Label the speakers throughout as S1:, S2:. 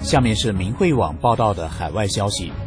S1: 下面是明慧网报道的海外消息。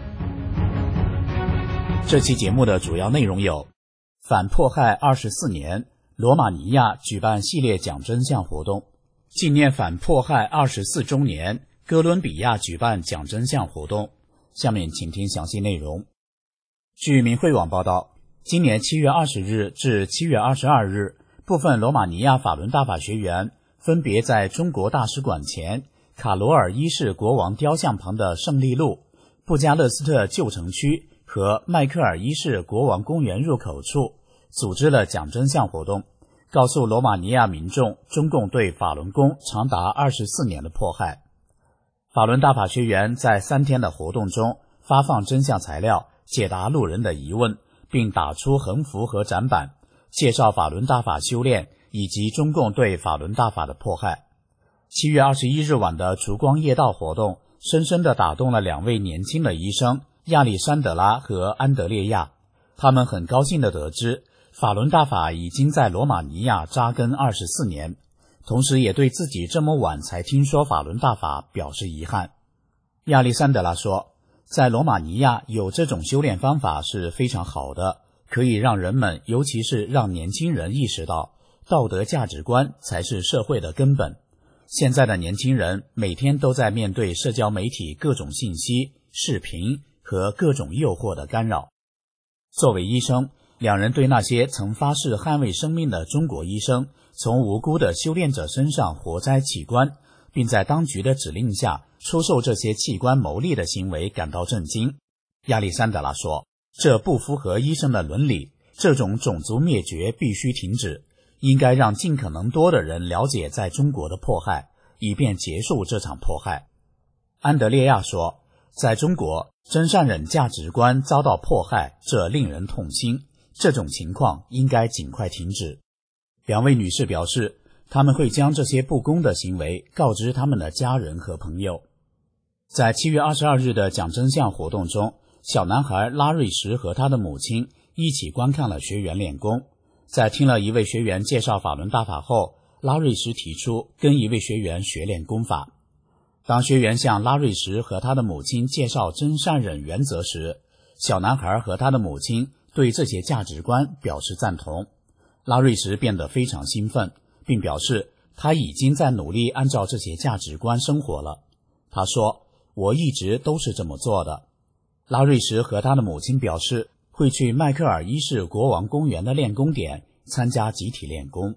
S1: 这期节目的主要内容有：反迫害24年，罗马尼亚举办系列讲真相活动；纪念反迫害24周年，哥伦比亚举办讲真相活动。下面请听详细内容。据明慧网报道，今年7月20日至7月22日，部分罗马尼亚法伦大法学员分别在中国大使馆前、卡罗尔一世国王雕像旁的胜利路、布加勒斯特旧城区和迈克尔一世国王公园入口处组织了讲真相活动，告诉罗马尼亚民众中共对法轮功长达24年的迫害。法伦大法学员在3天的活动中发放真相材料，解答路人的疑问，并打出横幅和展板，介绍法伦大法修炼以及中共对法伦大法的迫害。7月21日晚的烛光夜道活动深深地打动了2位年轻的医生亚历山德拉和安德烈亚。他们很高兴地得知法伦大法已经在罗马尼亚扎根24年，同时也对自己这么晚才听说法伦大法表示遗憾。亚历山德拉说，在罗马尼亚有这种修炼方法是非常好的，可以让人们，尤其是让年轻人意识到道德价值观才是社会的根本。现在的年轻人每天都在面对社交媒体各种信息、视频和各种诱惑的干扰。作为医生，2人对那些曾发誓捍卫生命的中国医生从无辜的修炼者身上活摘器官，并在当局的指令下出售这些器官牟利的行为感到震惊。亚历山德拉说，这不符合医生的伦理，这种种族灭绝必须停止，应该让尽可能多的人了解在中国的迫害，以便结束这场迫害。安德烈亚说，在中国，真善忍价值观遭到迫害，这令人痛心，这种情况应该尽快停止。2位女士表示，他们会将这些不公的行为告知他们的家人和朋友。在7月22日的讲真相活动中，小男孩拉瑞什和他的母亲一起观看了学员练功。在听了一位学员介绍法轮大法后，拉瑞什提出跟一位学员学练功法。当学员向拉瑞什和他的母亲介绍真善忍原则时，小男孩和他的母亲对这些价值观表示赞同。拉瑞什变得非常兴奋，并表示他已经在努力按照这些价值观生活了。他说，我一直都是这么做的。拉瑞什和他的母亲表示会去迈克尔一世国王公园的练功点参加集体练功。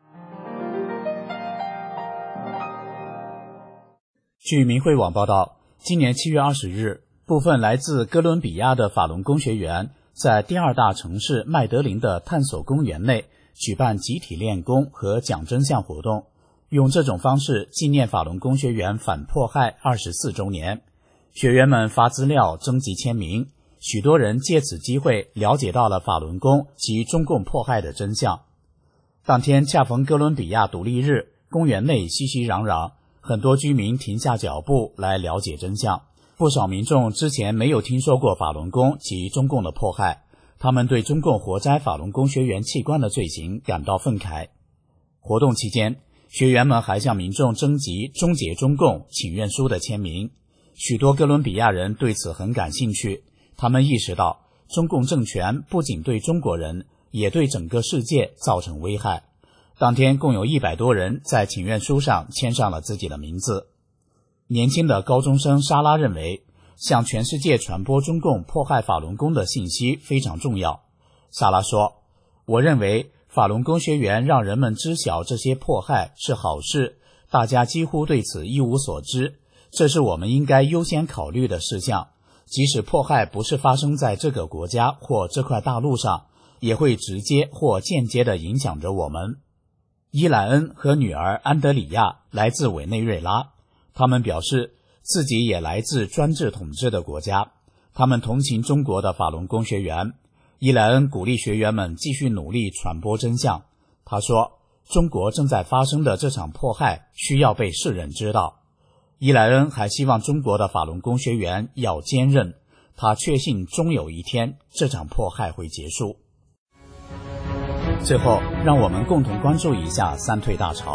S1: 据明慧网报道，今年7月20日，部分来自哥伦比亚的法轮功学员在第2大城市麦德林的探索公园内举办集体练功和讲真相活动，用这种方式纪念法轮功学员反迫害24周年。学员们发资料征集签名，许多人借此机会了解到了法轮功及中共迫害的真相。当天恰逢哥伦比亚独立日，公园内熙熙攘攘，很多居民停下脚步来了解真相。不少民众之前没有听说过法轮功及中共的迫害，他们对中共活摘法轮功学员器官的罪行感到愤慨。活动期间，学员们还向民众征集终结中共请愿书的签名。许多哥伦比亚人对此很感兴趣，他们意识到中共政权不仅对中国人，也对整个世界造成危害。当天共有100多人在请愿书上签上了自己的名字。年轻的高中生莎拉认为，向全世界传播中共迫害法轮功的信息非常重要。莎拉说，我认为法轮功学员让人们知晓这些迫害是好事，大家几乎对此一无所知，这是我们应该优先考虑的事项。即使迫害不是发生在这个国家或这块大陆上，也会直接或间接地影响着我们。伊莱恩和女儿安德里亚来自委内瑞拉，他们表示自己也来自专制统治的国家，他们同情中国的法轮功学员。伊莱恩鼓励学员们继续努力传播真相。他说，中国正在发生的这场迫害需要被世人知道。伊莱恩还希望中国的法轮功学员要坚韧，他确信终有一天这场迫害会结束。最后，让我们共同关注一下三退大潮。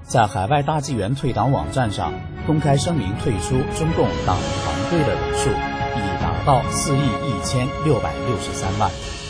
S2: 在海外大纪元退党网站上公开声明退出中共党团队的人数已达到4亿1663万。